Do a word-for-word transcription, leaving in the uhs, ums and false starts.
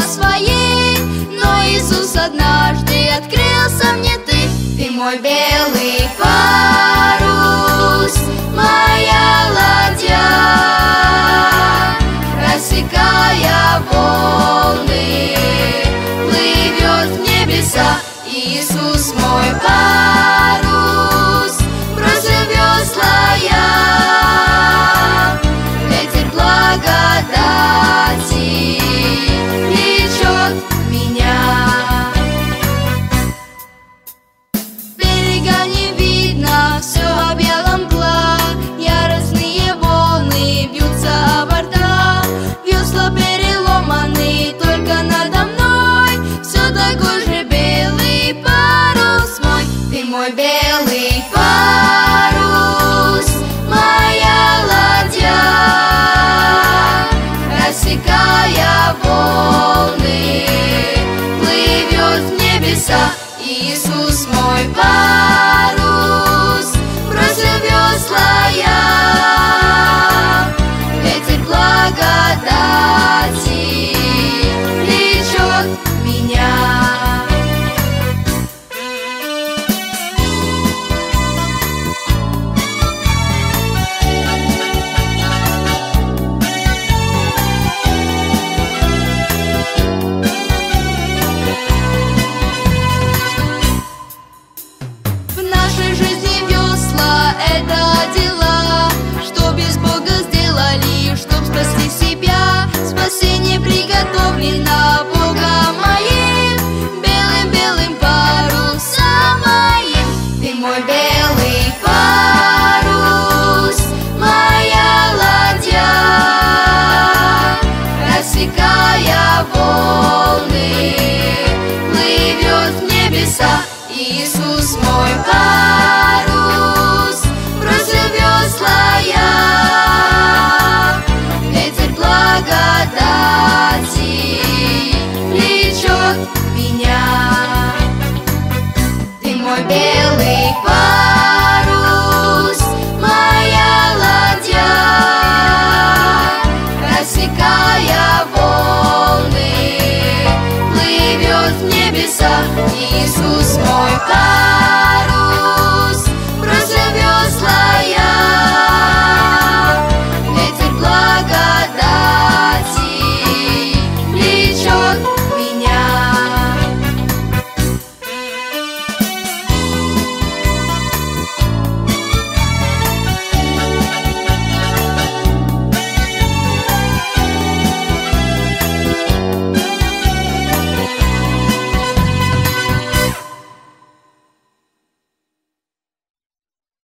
своей, но Иисус однажды открылся мне ты. Ты мой белый парус, моя ладья, рассекая волны, плывет в небеса. Иисус мой парус, бросил весла я, ветер благодати влечет меня. Берега не видно, все объяла мгла, яростные волны бьются о борта, весла переломаны, только надо мной все такой же белый парус мой. Ты мой белый парус, моя ладья, рассекая волны, плывет в небеса. Иисус мой парус, бросил весла я, ветер благодати влечет меня. Это дела, что без Бога сделали, чтоб спасти себя. Спасение приготовлено Богом моим, белым-белым парусом моим. Ты мой белый парус, моя ладья, рассекая волны, плывет в небеса. Иисус мой парус, бросил весла я, ветер благодати влечет меня. Ты мой белый парус, моя ладья, рассекая волны, плывет в небеса. Иисус мой парус,